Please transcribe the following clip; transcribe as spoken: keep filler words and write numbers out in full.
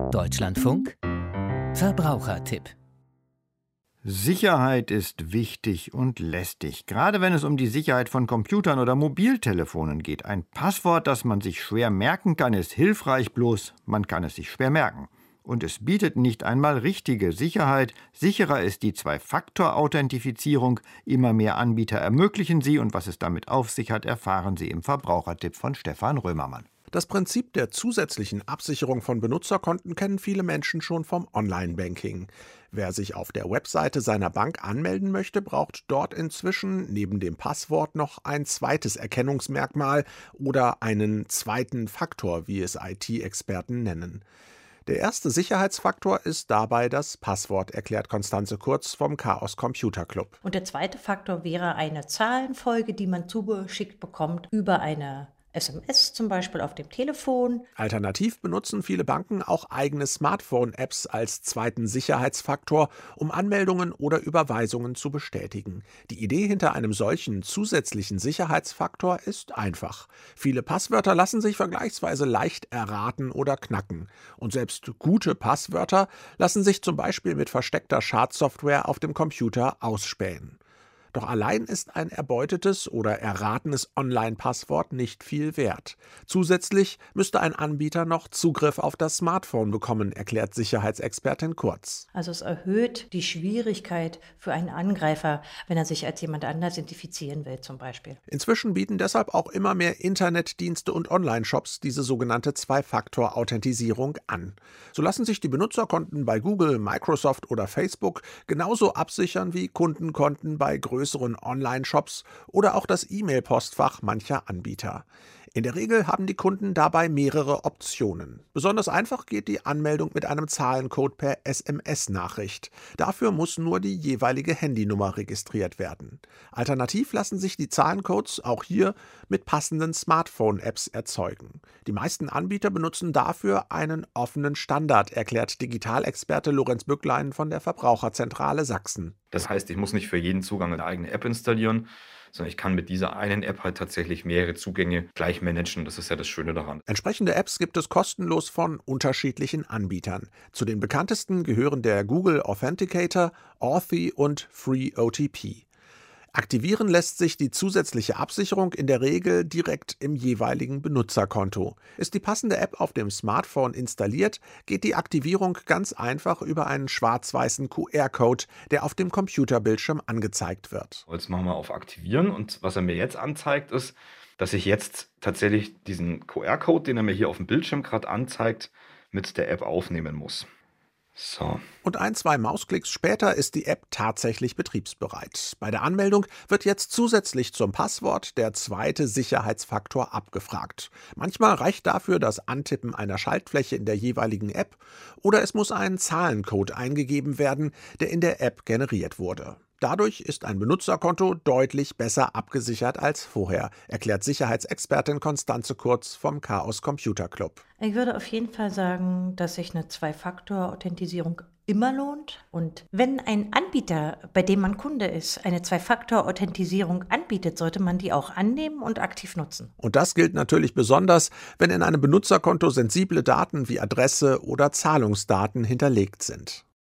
Deutschlandfunk Verbrauchertipp. Sicherheit ist wichtig und lästig, gerade wenn es um die Sicherheit von Computern oder Mobiltelefonen geht. Ein Passwort, das man sich schwer merken kann, ist hilfreich, bloß man kann es sich schwer merken. Und es bietet nicht einmal richtige Sicherheit. Sicherer ist die Zwei-Faktor-Authentifizierung. Immer mehr Anbieter ermöglichen sie, und was es damit auf sich hat, erfahren Sie im Verbrauchertipp von Stefan Römermann. Das Prinzip der zusätzlichen Absicherung von Benutzerkonten kennen viele Menschen schon vom Online-Banking. Wer sich auf der Webseite seiner Bank anmelden möchte, braucht dort inzwischen neben dem Passwort noch ein zweites Erkennungsmerkmal oder einen zweiten Faktor, wie es I T-Experten nennen. Der erste Sicherheitsfaktor ist dabei das Passwort, erklärt Constanze Kurz vom Chaos Computer Club. Und der zweite Faktor wäre eine Zahlenfolge, die man zugeschickt bekommt über eine S M S zum Beispiel auf dem Telefon. Alternativ benutzen viele Banken auch eigene Smartphone-Apps als zweiten Sicherheitsfaktor, um Anmeldungen oder Überweisungen zu bestätigen. Die Idee hinter einem solchen zusätzlichen Sicherheitsfaktor ist einfach. Viele Passwörter lassen sich vergleichsweise leicht erraten oder knacken. Und selbst gute Passwörter lassen sich zum Beispiel mit versteckter Schadsoftware auf dem Computer ausspähen. Doch allein ist ein erbeutetes oder erratenes Online-Passwort nicht viel wert. Zusätzlich müsste ein Anbieter noch Zugriff auf das Smartphone bekommen, erklärt Sicherheitsexpertin Kurz. Also es erhöht die Schwierigkeit für einen Angreifer, wenn er sich als jemand anders identifizieren will zum Beispiel. Inzwischen bieten deshalb auch immer mehr Internetdienste und Online-Shops diese sogenannte Zwei-Faktor-Authentisierung an. So lassen sich die Benutzerkonten bei Google, Microsoft oder Facebook genauso absichern wie Kundenkonten bei größeren größeren Online-Shops oder auch das E-Mail-Postfach mancher Anbieter. In der Regel haben die Kunden dabei mehrere Optionen. Besonders einfach geht die Anmeldung mit einem Zahlencode per S M S-Nachricht. Dafür muss nur die jeweilige Handynummer registriert werden. Alternativ lassen sich die Zahlencodes auch hier mit passenden Smartphone-Apps erzeugen. Die meisten Anbieter benutzen dafür einen offenen Standard, erklärt Digitalexperte Lorenz Bücklein von der Verbraucherzentrale Sachsen. Das heißt, ich muss nicht für jeden Zugang eine eigene App installieren, sondern ich kann mit dieser einen App halt tatsächlich mehrere Zugänge gleich managen. Das ist ja das Schöne daran. Entsprechende Apps gibt es kostenlos von unterschiedlichen Anbietern. Zu den bekanntesten gehören der Google Authenticator, Authy und FreeOTP. Aktivieren lässt sich die zusätzliche Absicherung in der Regel direkt im jeweiligen Benutzerkonto. Ist die passende App auf dem Smartphone installiert, geht die Aktivierung ganz einfach über einen schwarz-weißen Q R-Code, der auf dem Computerbildschirm angezeigt wird. Jetzt machen wir auf Aktivieren und was er mir jetzt anzeigt ist, dass ich jetzt tatsächlich diesen Q R-Code, den er mir hier auf dem Bildschirm gerade anzeigt, mit der App aufnehmen muss. So. Und ein, zwei Mausklicks später ist die App tatsächlich betriebsbereit. Bei der Anmeldung wird jetzt zusätzlich zum Passwort der zweite Sicherheitsfaktor abgefragt. Manchmal reicht dafür das Antippen einer Schaltfläche in der jeweiligen App oder es muss ein Zahlencode eingegeben werden, der in der App generiert wurde. Dadurch ist ein Benutzerkonto deutlich besser abgesichert als vorher, erklärt Sicherheitsexpertin Constanze Kurz vom Chaos Computer Club. Ich würde auf jeden Fall sagen, dass sich eine Zwei-Faktor-Authentisierung immer lohnt. Und wenn ein Anbieter, bei dem man Kunde ist, eine Zwei-Faktor-Authentisierung anbietet, sollte man die auch annehmen und aktiv nutzen. Und das gilt natürlich besonders, wenn in einem Benutzerkonto sensible Daten wie Adresse oder Zahlungsdaten hinterlegt sind.